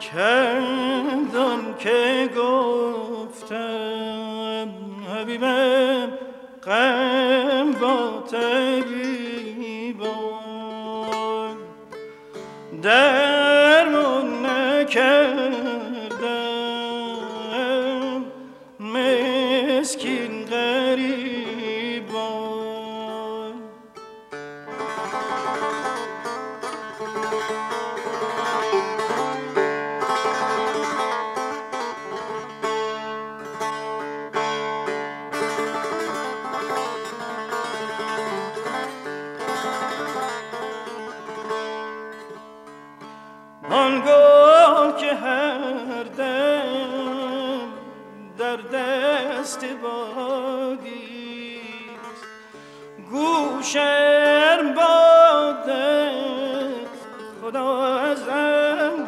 کردم که گفتم حبیبم غم با طبیبان درمان نکردم مسکین غریبان. آنگاه که هر دم در دست بادیست گوشم باده خدا ازم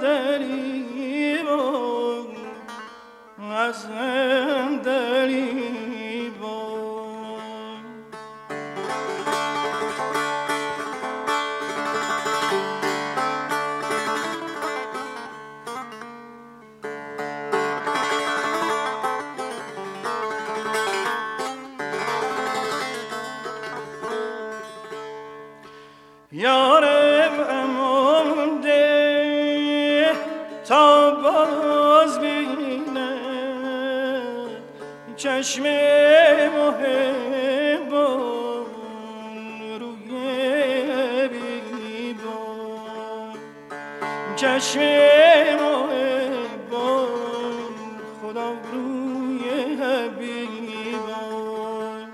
دریبان ازم دریبان. یارم امان ده تا باز بینم چشم محبان روی حبیبان چشم محبان خدا روی حبیبان.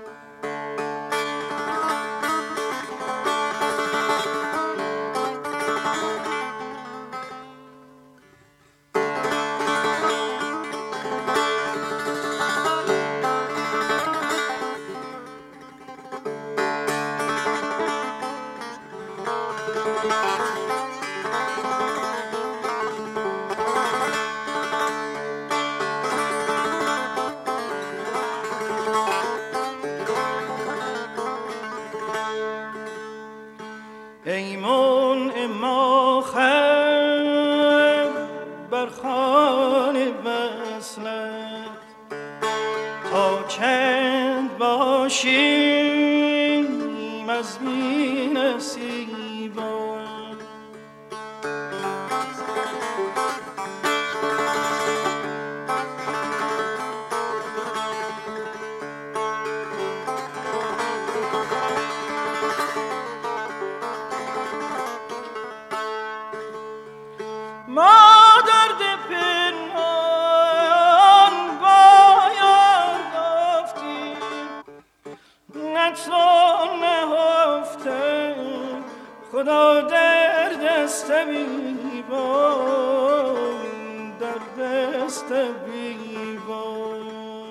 ایمون اما خم بر خوان وصلت تا چند باشیم از بی نصیبان. ما درد پنهان باید گفتیم نتوان نهفتم خدا در دست طبیبان در دست طبیبان.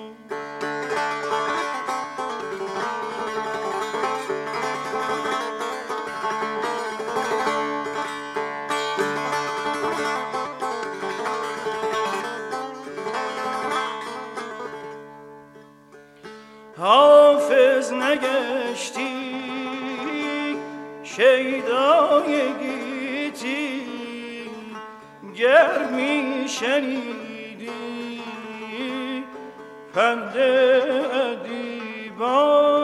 حافظ نگشتی شیدای گیتی گر می شنیدی پند ادیبان.